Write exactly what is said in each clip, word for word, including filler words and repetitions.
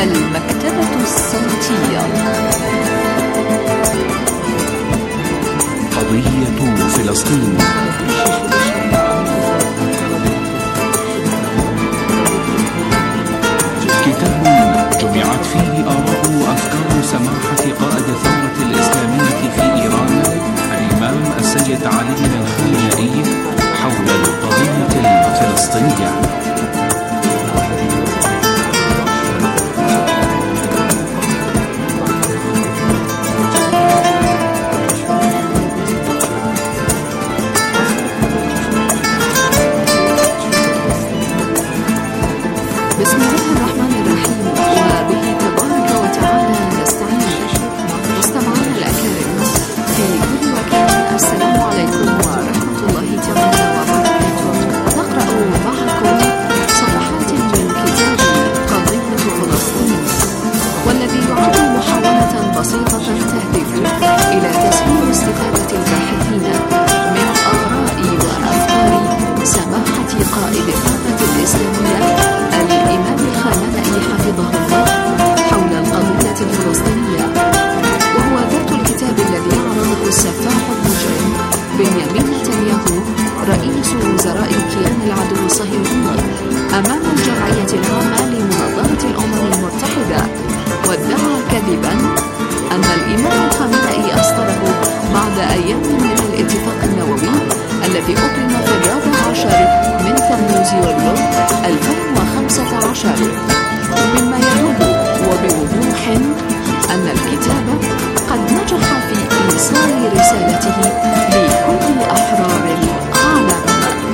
المكتبة الصوتية. قضية فلسطين. كتاب جمعت فيه آراء وأفكار سماحة قائد الثورة الإسلامية في إيران الإمام السيد علي الخامنئي حول القضية الفلسطينية. بسم الله الرحمن الرحيم، وبه تبارك وتعالى نستعين. مستمعينا الأكارم في كل مكان، السلام عليكم ورحمة الله تعالى وبركاته. نقرأ معكم صفحات من كتاب قضية فلسطين، والذي يعد محاولة بسيطة تهدف إلى تسهيل استفادة الباحثين من آراء وأفكار سماحة قائد الثورة الإسلامية الإمام الخامنئي حفظه الله حول القضية الفلسطينية، وهو ذات الكتاب الذي عرضه السفاح المجرم بنيامين نتنياهو رئيس وزراء الكيان العدو الصهيوني أمام الجمعية العامة لمنظمة الأمم المتحدة، وادعى كذبا أن الإمام الخامنئي أصدره بعد أيام من الاتفاق النووي الذي أبرم في الرابع عشر من تموز يوليو ألفين وخمسة عشر، مما يدل وبوضوح أن الكتاب قد نجح في إيصال رسالته لكل أحرار العالم.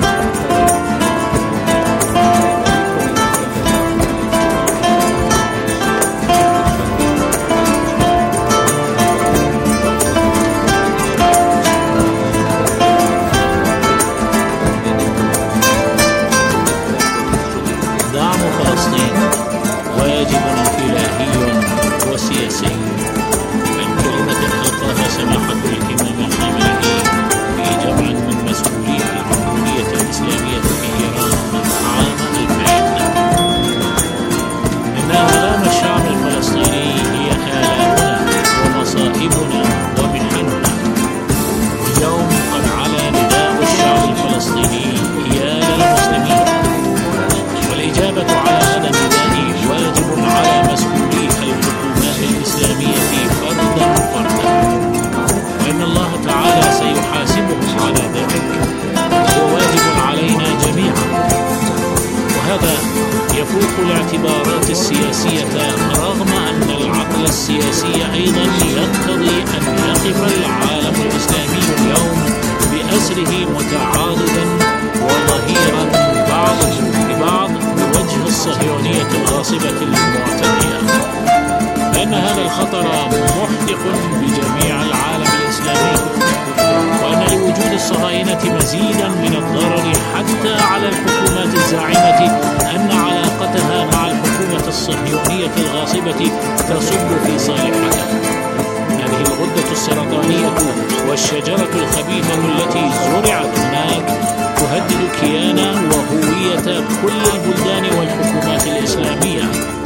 يفوق الاعتبارات السياسية، رغم أن العقل السياسي أيضا يقتضي أن يقف العالم الإسلامي اليوم بأسره متعاضدا وظهيرا بعضه ببعض بوجه الصهيونية الغاصبة المعتدية، لأن هذا الخطر محدق بجميع العالم الإسلامي، وأن لوجود الصهاينة مزيدا من الضرر حتى على الحكومات الزاعمة أن علاقتها مع الحكومة الصهيونية الغاصبة تصب في صالحها. هذه الغدة السرطانية والشجرة الخبيثة التي زرعت هناك تهدد كيان وهوية كل البلدان والحكومات الإسلامية.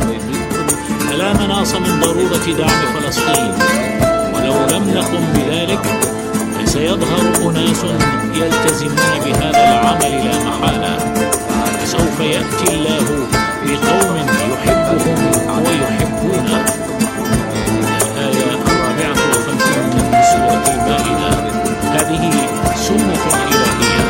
فلا مناص من ضرورة دعم فلسطين، ولو لم نقم بذلك سيظهر أناس يلتزمون بهذا العمل لا محالة، فسوف يأتي الله بقوم يحبهم ويحبونه. الآية الرابعة والخمسون من سورة المائدة. هذه سنة إلهية.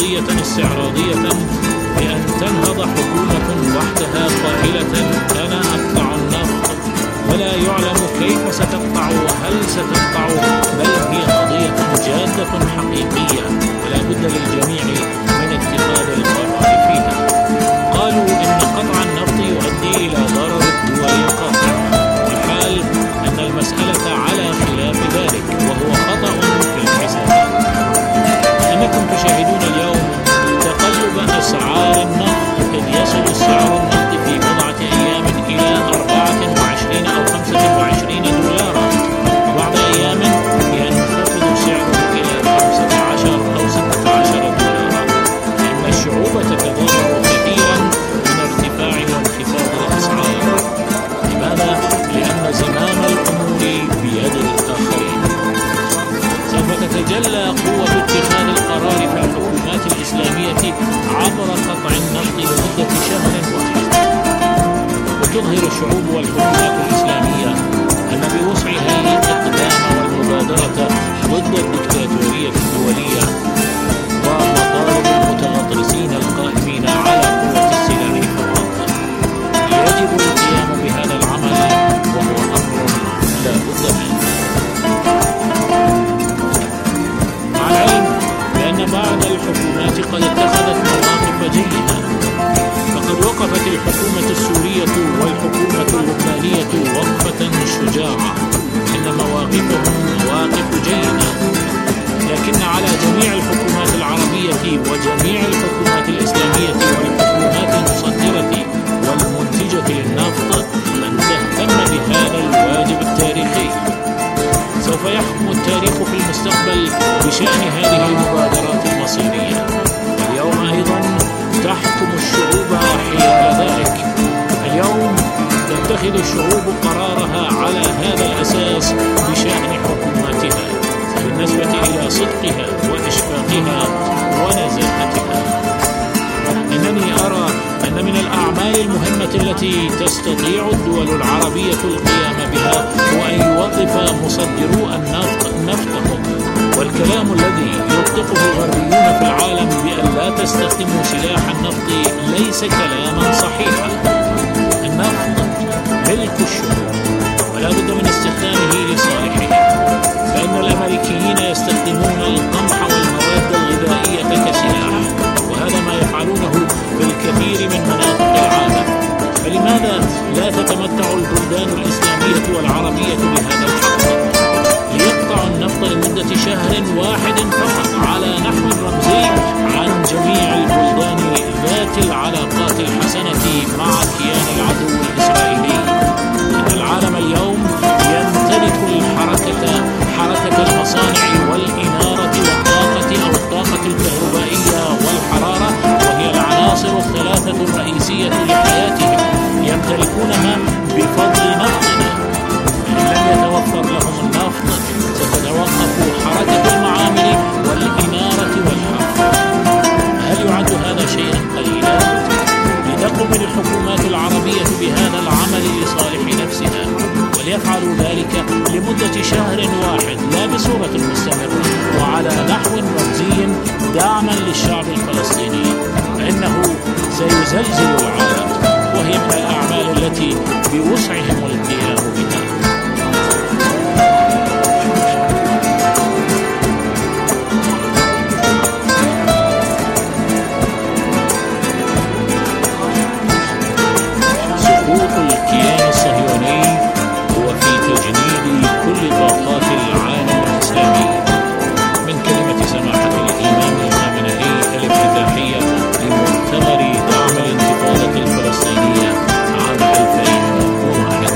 قضية استعراضية بأن تنهض حكومة وحدها قائلة أنا أقطع النفط، ولا يعلم كيف ستقطع وهل ستقطع، بل هي قضية جادة حقيقية ولا بد للجميع من اتخاذ القرار فيها. قالوا إن قطع النفط يؤدي إلى ضرر الدول القاطعة، والحال أن المسألة على خلاف ذلك وهو خطأ في الحسابات. أنكم تشاهدون اليوم تقلب أسعار النفط، إذ يصل سعر النفط في بضعة أيام إلى أربعة وعشرين أو خمسة وعشرين دولارا، وبعض أيام ينخفض سعره إلى خمسة عشر أو ستة عشر دولارا، لأن الشعوب تتضرر كثيرا من ارتفاع وانخفاض الأسعار. لماذا؟ لأن زمام الأمور بيد الآخرين. سوف تتجلى قوة اتخاذ القرار في الحكومات الإسلامية عبر قطع النفط لمدة شهر واحد، وتظهر الشعوب والحكومات الإسلامية أن بوسعها الإقدام والمبادرة ضد الدكتاتورية الدولية ومطالب المتغطرسين القائمين على قوة السلاح فقط. يجب القيام بهذا العمل وهو أمر لا بد منه، مع العلم بأن بعض الحكومات قد اتخذت مواقف جيدة. فقد وقفت الحكومة السورية والحكومة اللبنانية وقفة شجاعة، إن مواقفهم مواقف جيدة، لكن على جميع الحكومات العربية وجميع الحكومات الإسلامية والحكومات المصدرة والمنتجة للنفط أن تهتم بهذا الواجب التاريخي. سوف يحكم التاريخ في المستقبل بشأن هذه المبادرات المصيرية، واليوم أيضا تحكم الشعوب حيال ذلك. اليوم تتخذ الشعوب قرارها على هذا الأساس بشأن حكوماتها بالنسبة إلى صدقها وإشفاقها ونزاهتها. إنني أرى أن من الأعمال المهمة التي تستطيع الدول العربية القيام بها هو أن يوظف مصدرو النفط نفطهم، والكلام الذي يطلقه الغربيون في العالم بأن لا تستخدموا سلاح النفط ليس كلاما صحيحا. النفط ملك الشعوب ولا بد من استخدامه لصالحه، فإن الأمريكيين يستخدمون القمح والمواد الغذائية كسلاح، وهذا ما يفعلونه في الكثير من مناطق العالم. فلماذا لا تتمتع البلدان الإسلامية والعربية بهذا الحق ليقطعوا النفط لمدة شهر واحد فقط على نحو رمزي عن جميع البلدان ذات العلاقات الحسنة مع كيان العدو الإسرائيلي؟ إن العالم اليوم يمتلك الحركة حركة المصانع والإنارة والطاقة أو الطاقة الكهربائية والحرارة، وهي العناصر الثلاثة الرئيسية لحياتهم، يمتلكونها بفضل نفطنا. فإن لم يتوفر لهم النفط ستتوقف حركة المعامل والإنارة والحرارة. هل يعد هذا شيئا قليلا؟ لتقوم الحكومات العربية بهذا العمل لصالح نفسها، وليفعلوا ذلك لمدة شهر واحد لا بصورة مستمرة وعلى نحو رمزي دعما للشعب الفلسطيني، فإنه سيزلزل العالم، وهي من الأعمال التي بوسعهم القيام بها. الكيان الصهيوني هو في تجنيد كل طاقات العالم الإسلامي، من كلمة سماحة الإمام الخامنئي الافتتاحية لمؤتمر دعم الانتفاضة الفلسطينية عام ألفين وواحد.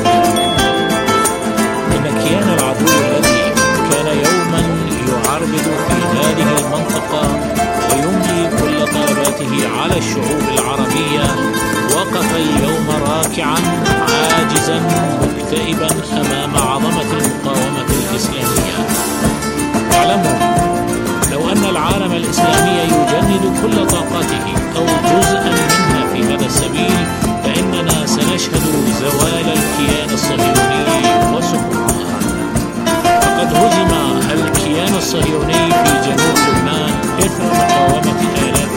إن كيان العدو الذي كان يوما يعربد في هذه المنطقة ويملي كل طلباته على الشعوب العربية وقف اليوم راكعا عاجزا مكتئبا أمام عظمة المقاومة الإسلامية. اعلموا لو أن العالم الإسلامي يجند كل طاقاته أو جزءا منها في هذا السبيل فإننا سنشهد زوال الكيان الصهيوني وسقوطه. فقد هزم الكيان الصهيوني في جنوب لبنان إثر مقاومة آلاف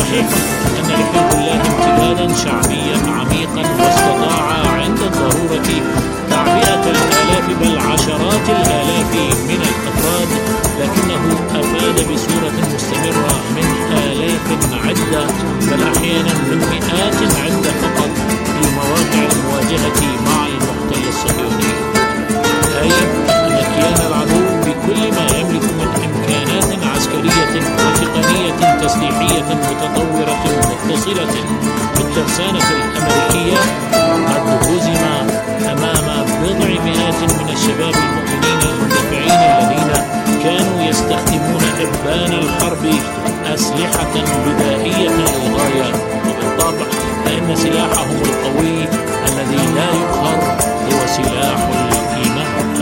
صحيح أن لحزب الله امتدادا شعبيا عميقا، واستطاع عند الضرورة تعبئة الآلاف بل عشرات الآلاف من الأفراد، لكنه أفاد بصورة مستمرة من آلاف عدة بل أحيانا من مئات عدة فقط في مواقع المواجهة مع المحتل الصهيوني. أي أن كيان العدو بكل ما يملك من إمكانات عسكرية وتقنية تسليحية متطورة متصلة بالترسانة الأمريكية قد هزم أمام بضع مئات من الشباب المؤمنين المندفعين الذين كانوا يستخدمون إبان الحرب أسلحة بدائية للغاية. وبالطبع فإن سلاحهم القوي الذي لا يقهر هو سلاح الإيمان.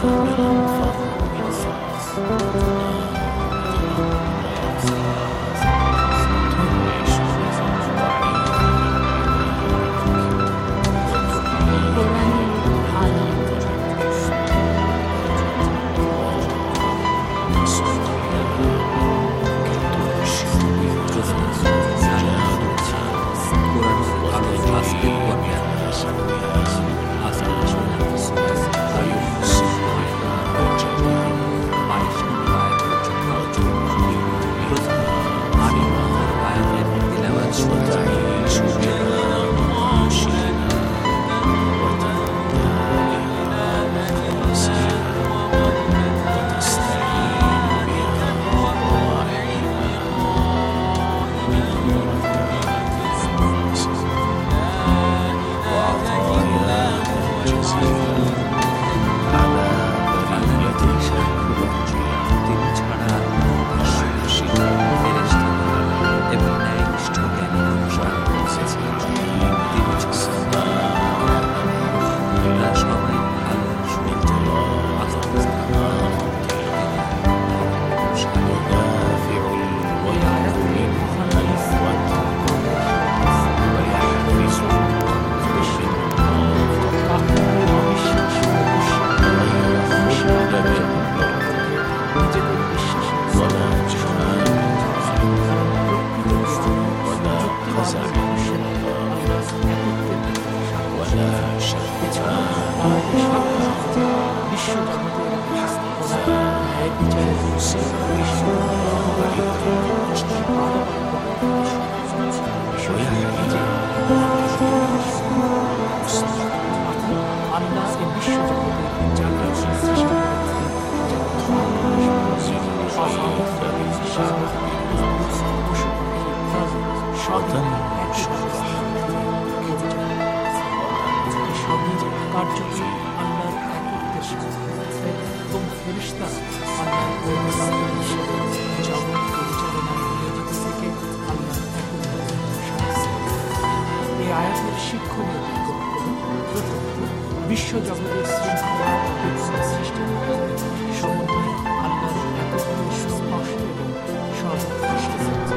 বিশ্বজগতের শৃঙ্খলা সৃষ্টি সম্বন্ধে আল্লাহর একত্রের সুস্পষ্ট এবং সর্বশ্রেষ্ঠ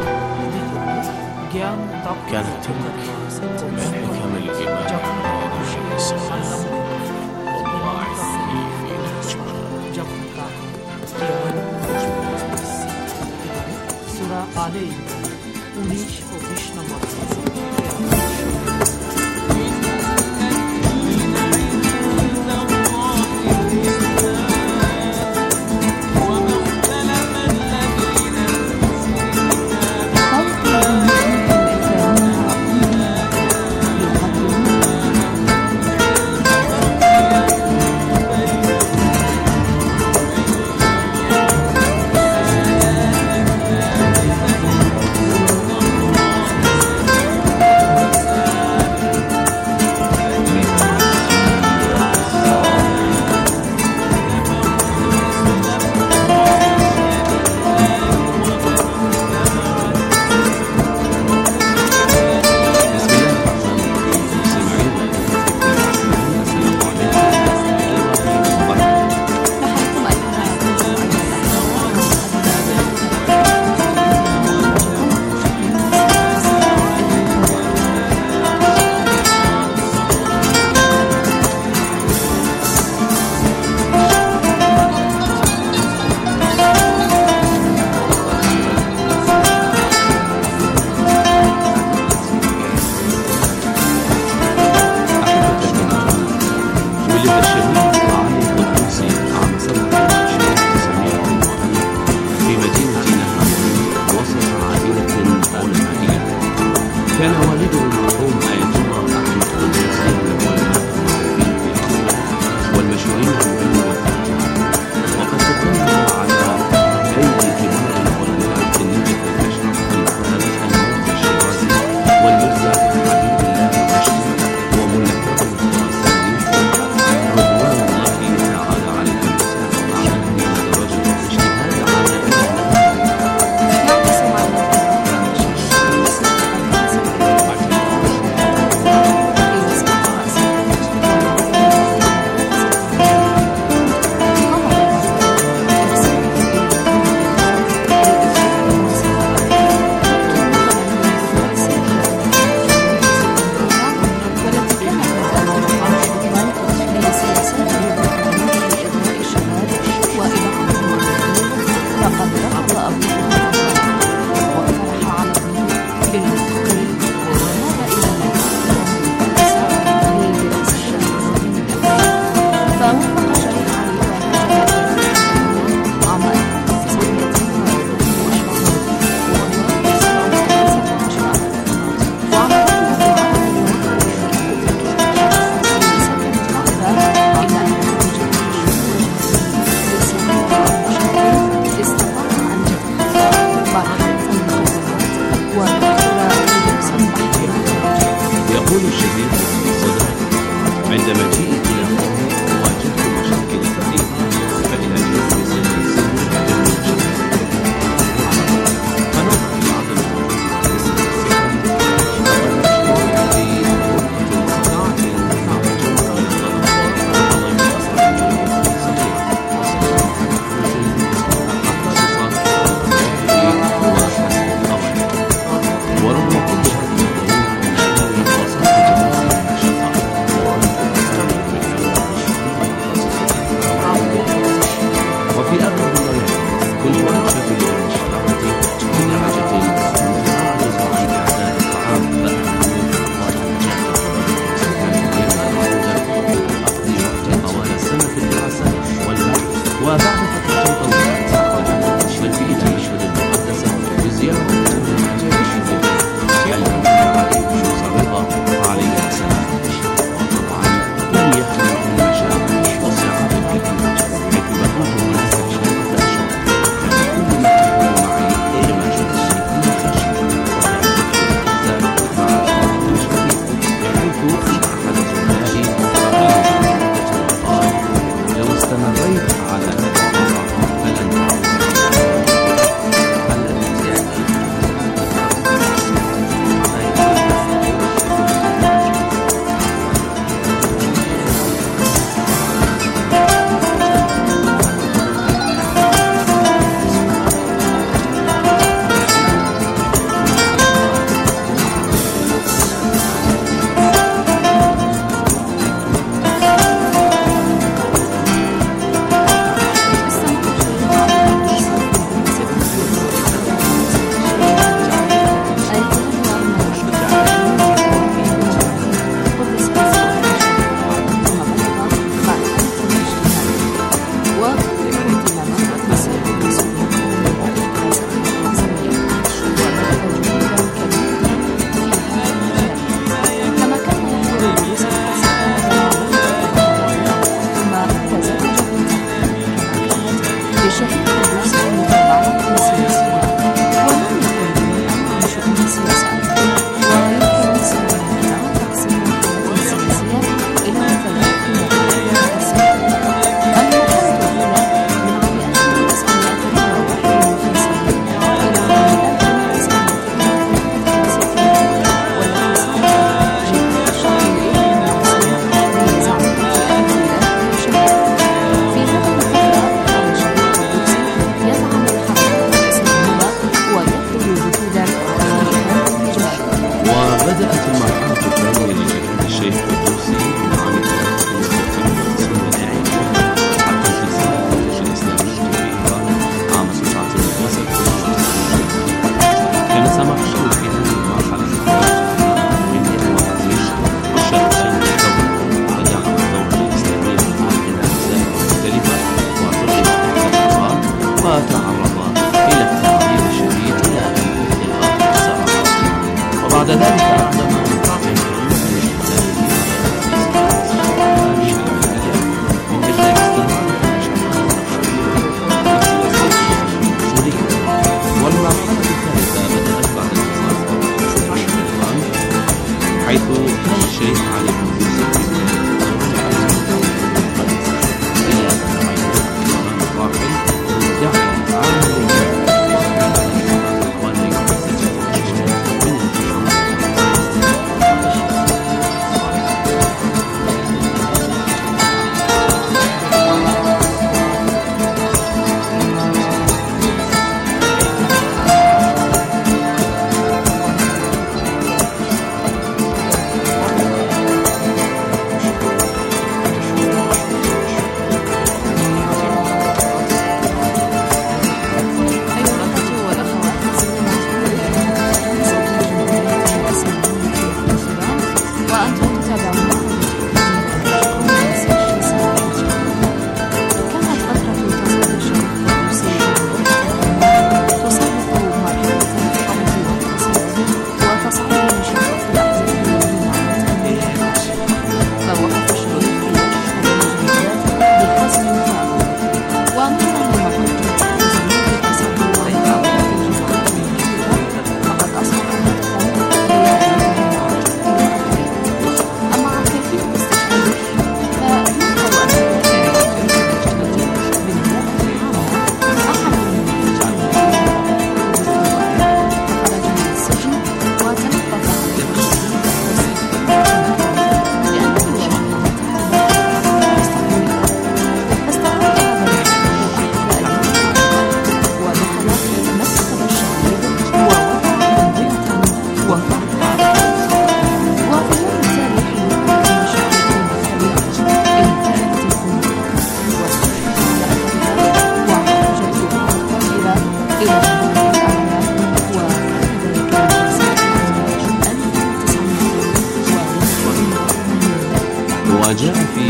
জ্ঞান كانت تملك بكامل الإيمان على السماء وضاعفه في نهجها সূরা আলে ইমরান উনিশ ও বিশ নম্বর।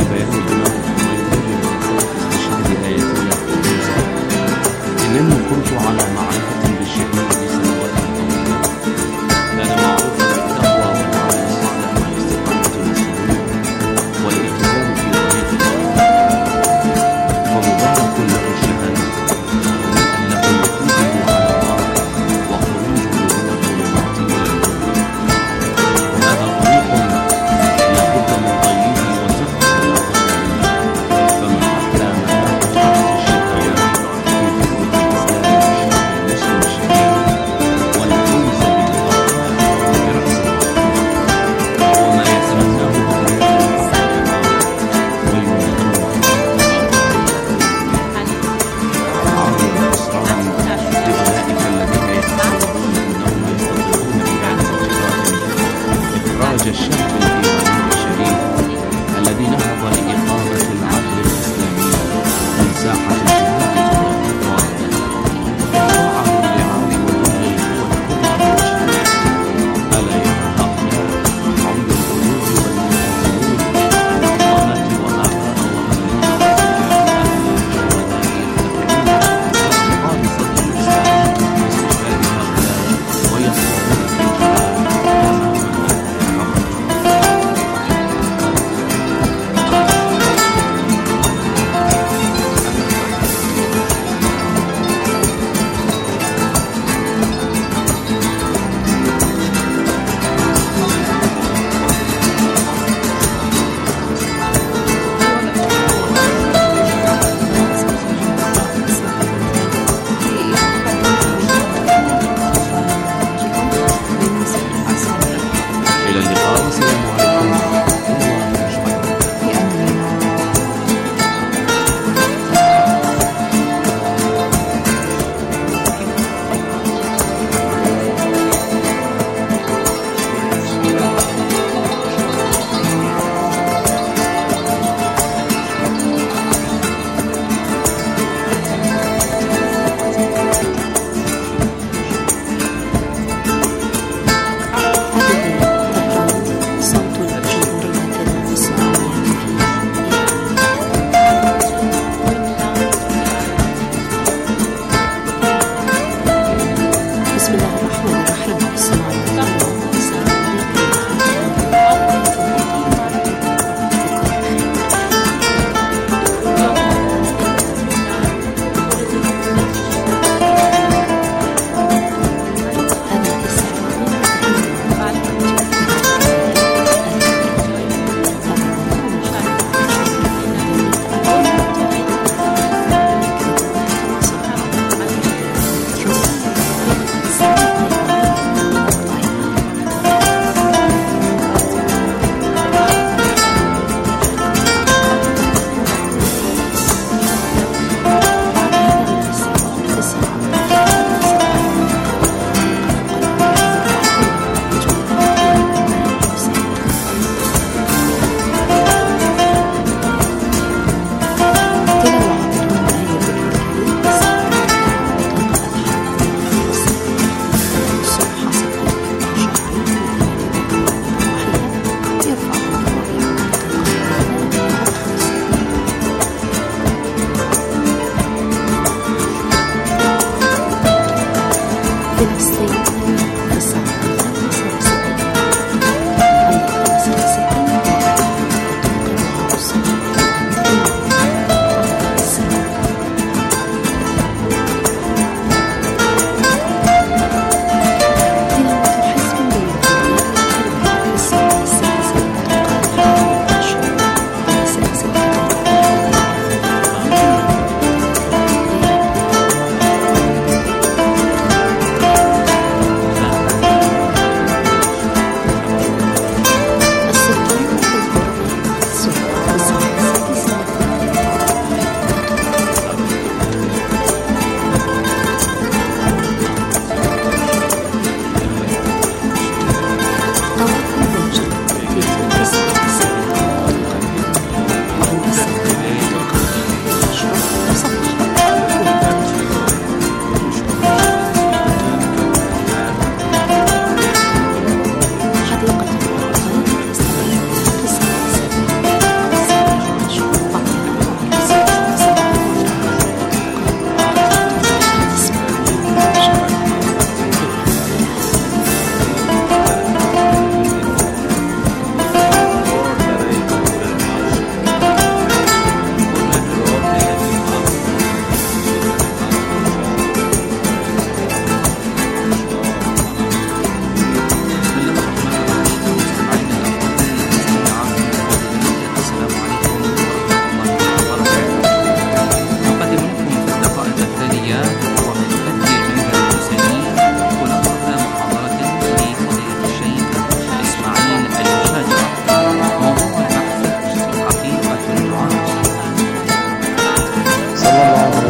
بيان الإمام الخميني بمناسبة استشهاد آية الله المنزلة: إنني كنت على معرفة بالشهيد سنوات طويلة، كان معروفا بالتقوى والعمل الصالح والاستقامة والسلوك والالتزام في طريق الله، فمبارك له الشهادة وهنيئا له وقوفه على الله وخروجه من الظلمات إلى النور. وهذا طريق لابد من ضيه وثقة لا ضير منه، فمن أحلى ما تحققت الشهادة في خدمة الإسلام والشعب المسلم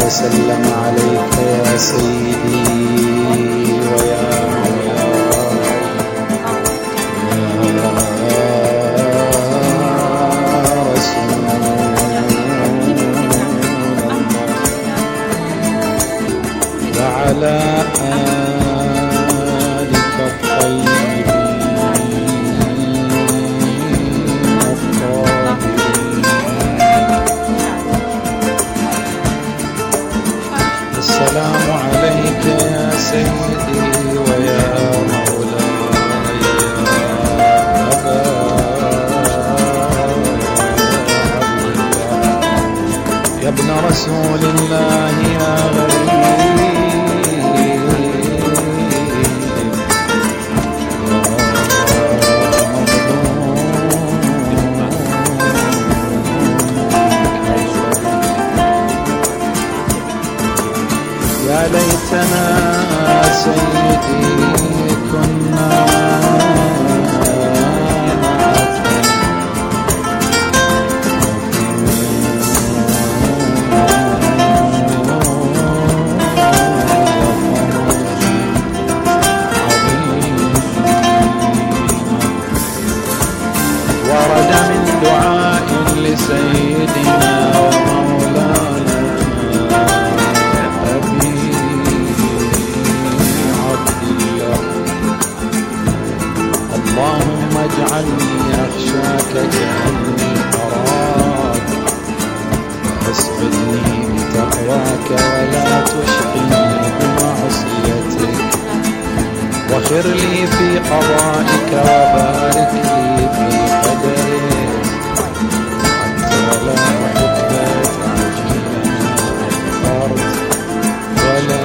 وسلم عليك يا سيدي ويا وعلى آلك الطيبين الطاهرين. السلام عليك يا سيدي ويا مولاي يا أبا يا ابن رسول الله يا غريب يا ليتنا سيدي كنا ورد من دعاء لسيدنا ومولانا أبي عبد الله اللهم اجعلني أخشاك كأني أراك واسعدني بتقواك ولا تشقني بمعصيتك واخر لي في قضائك وبارك لي في قدرك حتى لا أحب تعجيلا أخرت ولا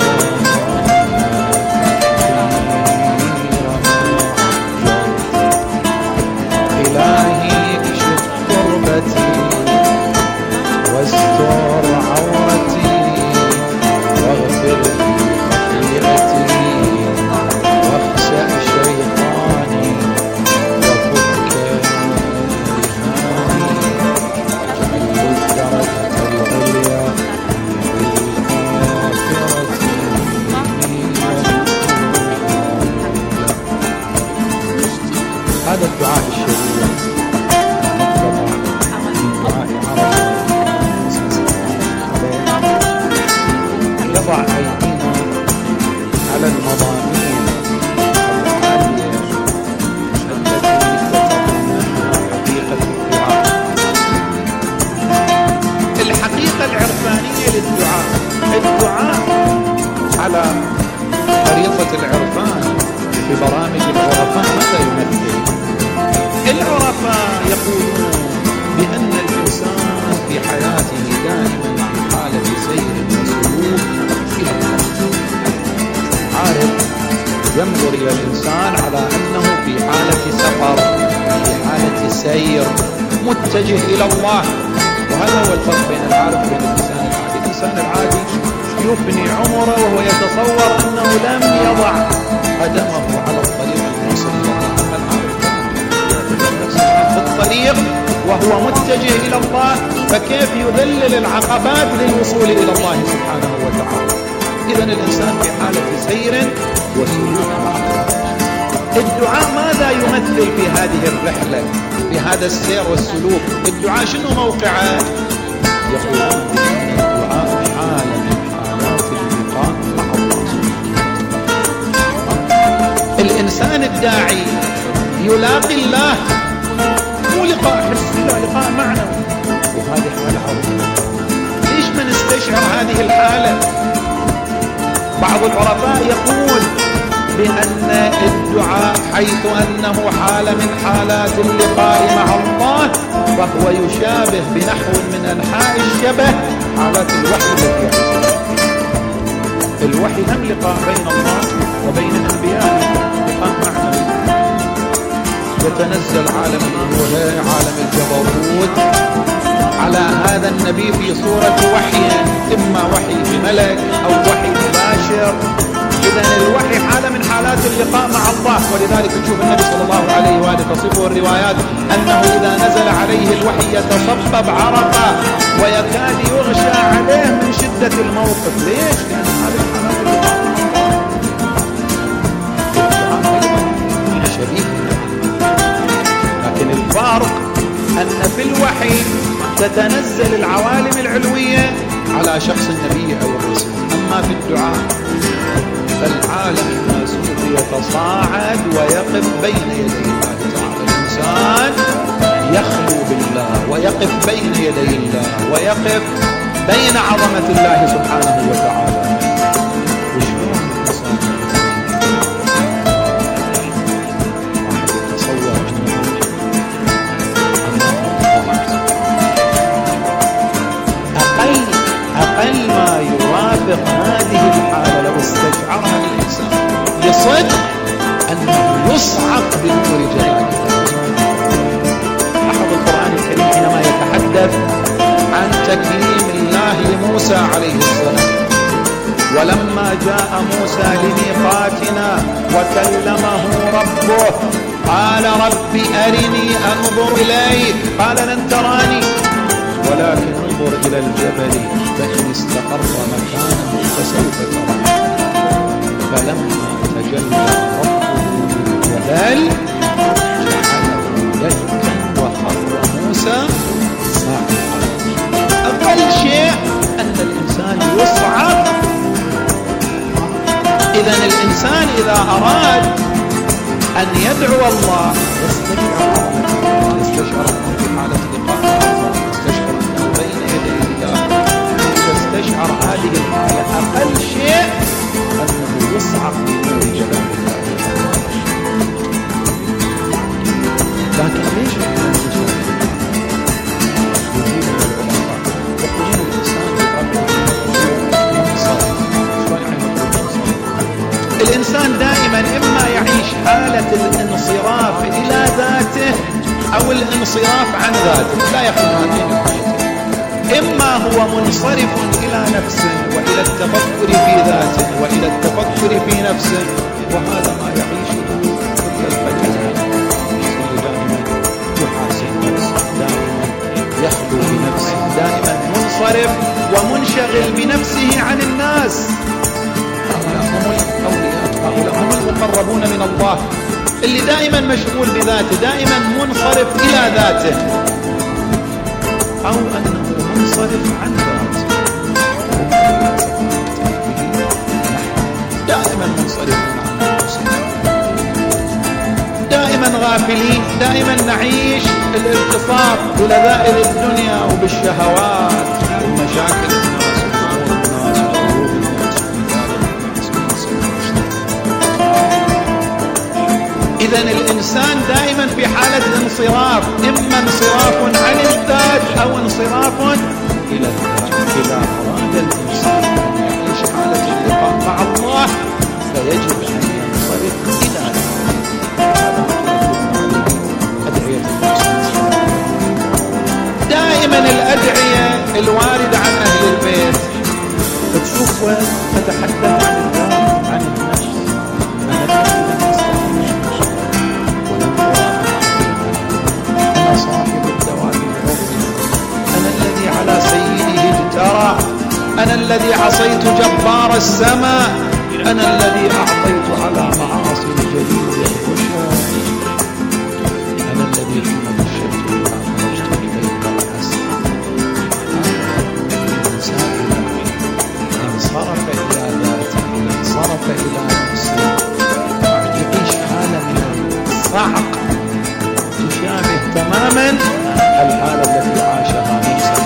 إلهي اكشف كربتي واستر عورتي واغفر لي خطيئتي واخسأ شيطاني وفك إهاني واجعل الدرجة العليا في الآخرة هذا الدعاء الشريف يضع أيدينا على المضامين العالية التي تتضمنها حقيقة الدعاء الحقيقة العرفانية للدعاء الدعاء على خريطة العرفان في برامج العرفاء ماذا يمثل؟ العرفاء يقولون بأن الإنسان في حياته دائما في حالة سير وسلوك إلى الله. عارف ينظر إلى الإنسان على أنه في حالة سفر في حالة سير متجه إلى الله. وهذا هو الفرق بين العارف وبين الإنسان العادي. الإنسان العادي يفني عمره وهو يتصور أنه لم يضع قدمه على الطريق الموصل إلى الله. العارف يعتبر نفسه في الطريق وهو متجه إلى الله، فكيف يذلل العقبات للوصول إلى الله سبحانه وتعالى. إذن الإنسان في حالة سير وسلوك. الدعاء ماذا يمثل في هذه الرحلة في هذا السير والسلوك؟ الدعاء شنو موقعه؟ يقولون بأن الدعاء حالة من حالات اللقاء مع الله. الإنسان الداعي يلاقي الله مو لقاء حسي، لا لقاء معنوي، وهذه حالة عظيمة. ليش ما نستشعر هذه الحالة؟ بعض العرفاء يقول بأن الدعاء حيث أنه حالة من حالات اللقاء مع الله فهو يشابه بنحو من أنحاء الشبه حالات الوحي التي يحصل. الوحي هم لقاء بين الله وبين أنبيائه، لقاء معنوي. يتنزل عالم الألوهية عالم الجبروت على هذا النبي في صورة وحي، إما وحي بملك أو وحي مباشر. إذن الوحي حالة من حالات اللقاء مع الله. ولذلك نشوف النبي صلى الله عليه وآله تصفه الروايات أنه إذا نزل عليه الوحي يتصبب عرقا ويكاد يغشى عليه من شدة شدة الموقف. ليش؟ لأن هذه الحالات اللي شبيه، لكن الفارق أن في الوحي تتنزل العوالم العلوية على شخص النبي أو الرسول، أما في الدعاء فالعالم الناسوت يتصاعد ويقف بين يدي الله تعالى. الإنسان يخلو بالله ويقف بين يدي الله ويقف بين عظمة الله سبحانه وتعالى. وشلون الإنسان واحد يتصور أقل أقل ما يوافق هذه الحالة لو استشعرها الإنسان بصدق أنه يصعق بنور جلال الله. لاحظ القرآن الكريم حينما يتحدث عن تكليم الله لموسى عليه السلام، ولما جاء موسى لميقاتنا وكلمه ربه قال رب أرني أنظر إليك قال لن تراني ولكن انظر إلى الجبل فإن استقر مكانه فسوف تراني. فلما تجلى ربه للجبل جعله دكا وخر موسى صاعقا. أقل شيء أن الإنسان يصعق. إذن الإنسان إذا أراد أن يدعو الله يستشعر يستشعر أنه في حالة لقاء الله، يستشعر أنه بين يدي الله، يستشعر هذه الحالة. أقل شيء أنه يصعق بنور جلال الله. لكن ليش الإنسان دائما إما يعيش حالة الانصراف إلى ذاته أو الانصراف عن ذاته، لا يخلو هذين الحالتين. إما هو منصرف إلى نفسه وإلى التفكر في ذاته وإلى التفكر في نفسه، وهذا ما يعيشه كل البشر. دائما يحاسب نفسه، دائما يخلو بنفسه، دائما منصرف ومنشغل بنفسه عن الناس. هؤلاء هم المقربون من الله، اللي دائما مشغول بذاته، دائما منصرف إلى ذاته، أو أنه منصرف عن ذاته، دائما منصرفون عن أنفسنا، دائما غافلين، دائما نعيش الارتباط بلذائذ الدنيا وبالشهوات ومشاكل الناس وأمور الناس وقلوب الناس ومثال الناس ومصير. إذن الإنسان دائما في حالة انصراف، إما انصراف عن الذات أو انصراف إلى الذات. إذا أراد الإنسان أن يعيش حالة اللقاء مع الله فيجب أن ينصرف إلى أدعية الإنسان. دائما الأدعية الواردة عن أهل البيت تشوفها تتحدث عن الذات، عن النفس، أنا صاحب الدوام العظمى، أنا الذي على سيده اجترى، أنا الذي عصيت جبار السماء، أنا الذي أعطيت على معاصي الجليل الخشى، أنا الذي حين نشرت بها خرجت إليك وأسعى. الإنسان انصرف إلى ذاته، انصرف إلى نفسه، يعيش حالة من الصعق تشابه تماما الحالة التي عاشها موسى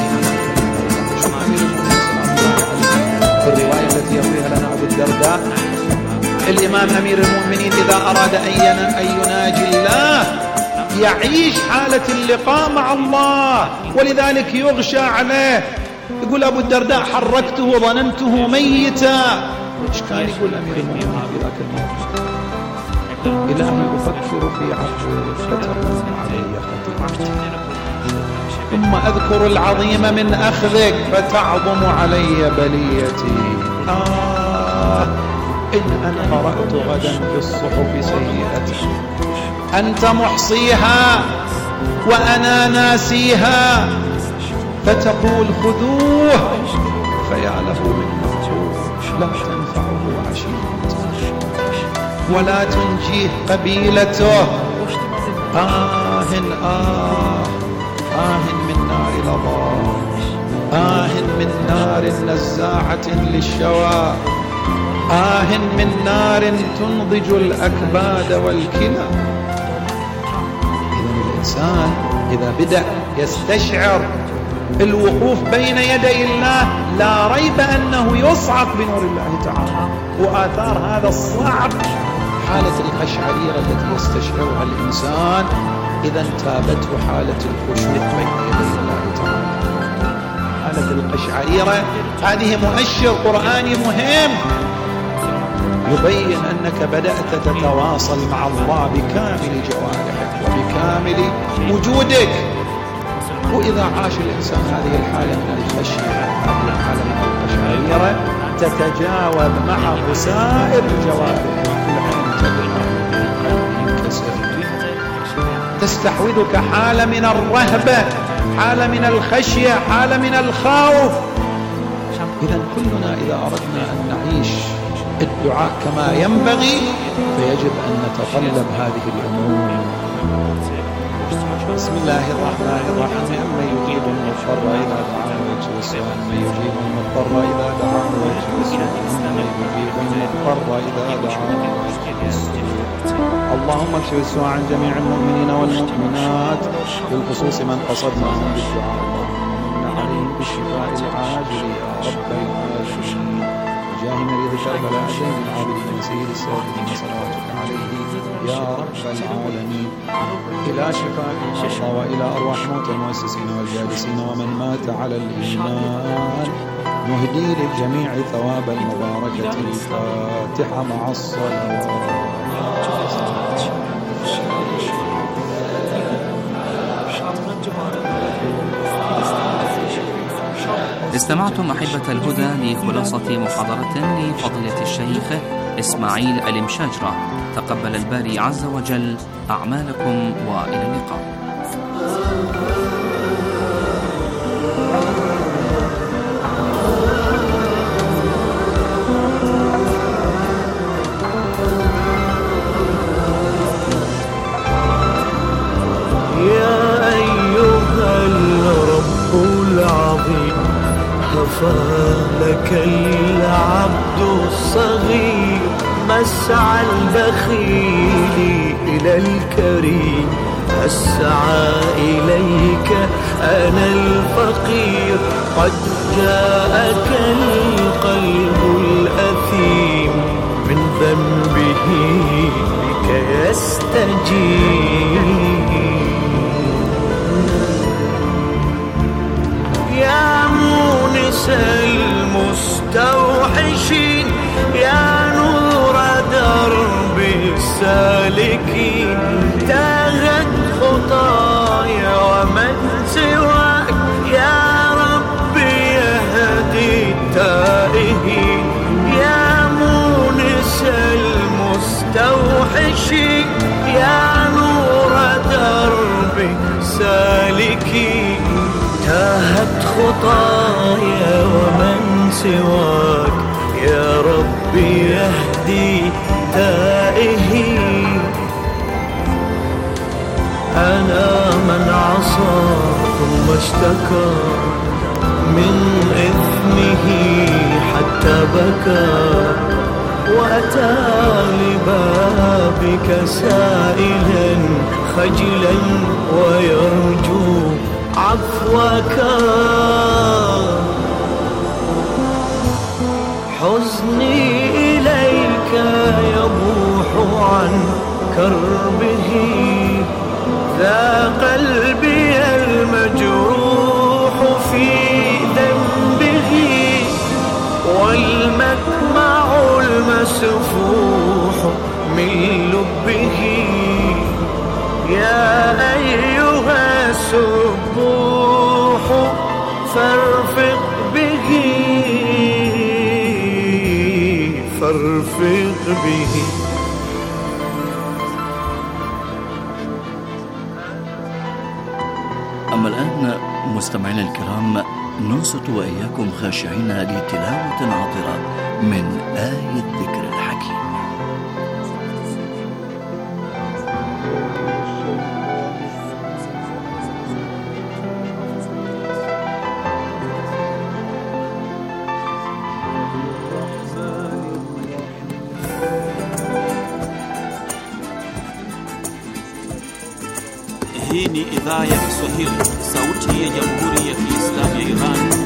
في الرواية التي يرويها لنا أبو الدرداء. الإمام أمير المؤمنين إذا أراد أن يناجي الله يعيش حالة اللقاء مع الله، ولذلك يغشى عليه. يقول أبو الدرداء حركته ظننته ميتا. إيش كان يقول أمير المؤمنين في ذاك الموقف؟ إلهي أفكر في عفوك فترضى علي خطيئتي، ثم أذكر العظيم من أخذك فتعظم علي بليتي. آه إن أنا قرأت غدا في الصحف سيئتي أنت محصيها وأنا ناسيها، فتقول خذوه فيا له من نفوش لا تنفعه عشيرته ولا تنجيه قبيلته. آه آه آه من نار لظى، آه من نار نزاعة للشوى، آه من نار تنضج الأكباد والكلى. إذن الإنسان إذا بدأ يستشعر الوقوف بين يدي الله لا ريب أنه يصعق بنور الله تعالى. وآثار هذا الصعب حالة القشعريرة التي يستشعرها الإنسان إذا انتابته حالة الخشوع بين يدي الله تعالى. حالة القشعريرة هذه مؤشر قرآني مهم يبين أنك بدأت تتواصل مع الله بكامل جوارحك وبكامل وجودك. وإذا عاش الإنسان هذه الحالة من الخشية، هذه الحالة من القشعريرة، تتجاوب معه سائر الجوارح، العين تدمع، القلب ينكسر، تستحوذك حالة من الرهبة، حالة من الخشية، حالة من الخوف. إذا كلنا إذا أردنا أن نعيش الدعاء كما ينبغي فيجب أن نتطلب هذه الأمور. بسم الله الرحمن الرحيم. أمن يجيب المضطر إذا دعاه ويكشف السوء، أمن يجيب المضطر إذا دعاه ويكشف السوء، أمن يجيب المضطر إذا دعاه ويكشف السوء. اللهم اكشف السوء عن جميع المؤمنين والمؤمنات بالخصوص من قصدناهم بالدعاء. اللهم من عليهم بالشفاء العاجل يا رب العالمين. جاه مريض كربلاء زين العابدين سيد الساجدين صلواتك عليه يا رب العالمين. إلى شفاء المرضى وإلى أرواح موتى المؤسسين والجالسين ومن مات على الإيمان نهدي للجميع ثواب المباركة الفاتحة مع الصلوات. استمعتم أحبة الهدى لخلاصة محاضرة لفضيلة الشيخ إسماعيل المشاجرة. تقبل الباري عز وجل أعمالكم وإلى اللقاء. يا أيها الرب العظيم هفالك العبد الصغير مسعى البخيل إلى الكريم أسعى إليك أنا الفقير قد جاءك القلب الأثيم من ذنبه بك يستجيب يا مونس المستوحشين يا نور درب السالكين تاهت خطايا ومن سواك يا رب يهدي التائهين يا مونس المستوحشين يا نور درب السالكين تاهت خطايا ومن سواك يا رب يهدي تائهين أنا من عصى ثم اشتكى من إثمه حتى بكى وأتى لبابك سائلا خجلا ويرجو عفوك حزني إليك يبوح عن كربه ذا قلبي المجروح في ذنبه والمكمع المسفوح من لبه يا أيها السبوح فارفق به فارفق به. أما الآن مستمعينا الكرام ننصت وإياكم خاشعين لتلاوة عطرة من آية الذكر الحكيم. Hii ni idhaa ya Kiswahili, sauti ya Jamhuri ya Kiislamu ya Iran